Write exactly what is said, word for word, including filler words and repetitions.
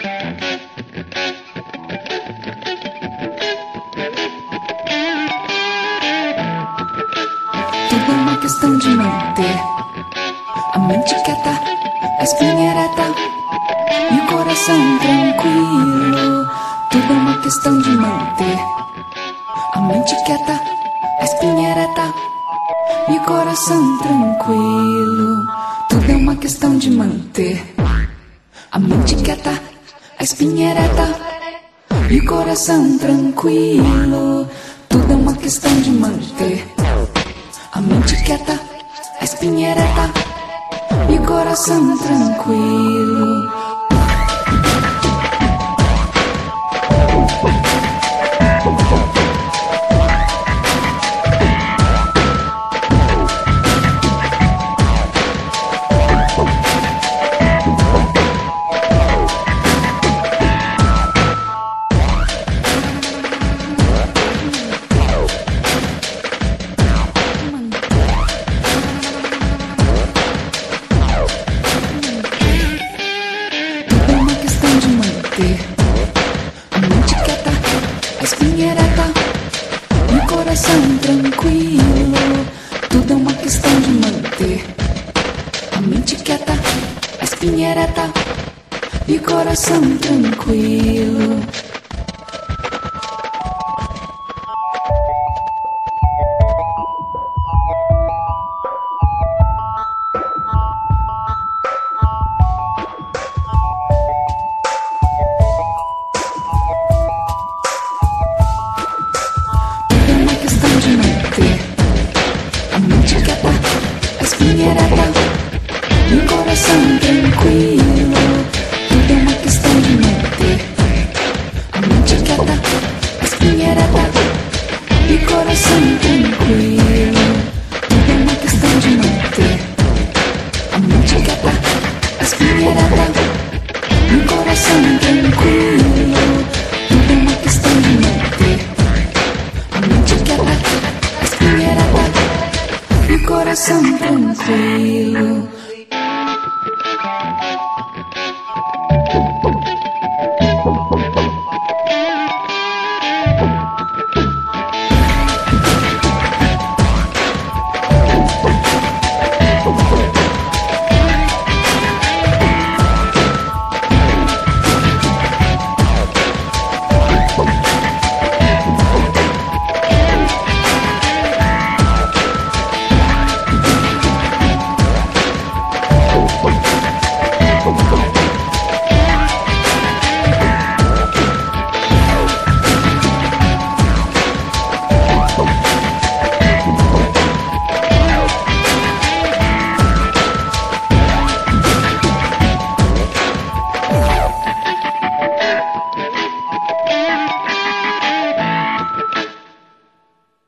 Tudo é uma questão de manter a mente quieta, a espinha ereta e o coração tranquilo. Tudo é uma questão de manter a mente quieta, a espinha ereta e o coração tranquilo. Tudo é uma questão de manter a mente quieta, a espinha ereta e o coração tranquilo. Tudo é uma questão de manter a mente quieta, a espinha ereta e o coração tranquilo. A mente quieta, a espinha ereta e o coração tranquilo. Tudo é uma questão de manter a mente quieta, a espinha ereta e o coração tranquilo. A mente quieta, a espinha ereta e o coração tranquilo. Tudo é uma questão de manter a mente quieta, a espinha ereta e o coração tranquilo. Tudo é uma questão de manter a mente quieta, a espinha ereta e o coração tranquilo. Tudo é uma questão de manter a mente quieta, a espinha ereta e o coração tranquilo.